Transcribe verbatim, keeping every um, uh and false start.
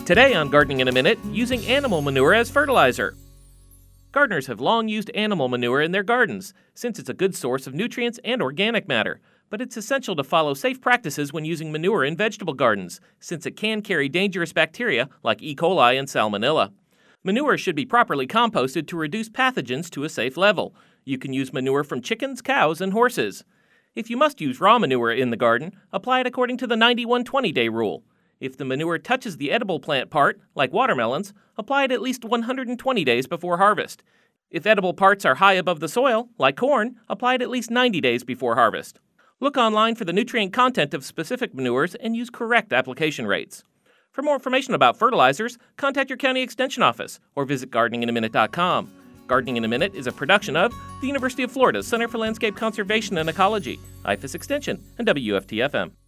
Today on Gardening in a Minute, using animal manure as fertilizer. Gardeners have long used animal manure in their gardens, since it's a good source of nutrients and organic matter. But it's essential to follow safe practices when using manure in vegetable gardens, since it can carry dangerous bacteria like E. coli and Salmonella. Manure should be properly composted to reduce pathogens to a safe level. You can use manure from chickens, cows, and horses. If you must use raw manure in the garden, apply it according to the ninety-one twenty day rule. If the manure touches the edible plant part, like watermelons, apply it at least one hundred twenty days before harvest. If edible parts are high above the soil, like corn, apply it at least ninety days before harvest. Look online for the nutrient content of specific manures and use correct application rates. For more information about fertilizers, contact your county extension office or visit gardening in a minute dot com. Gardening in a Minute is a production of the University of Florida's Center for Landscape Conservation and Ecology, I F A S Extension, and W F T F M.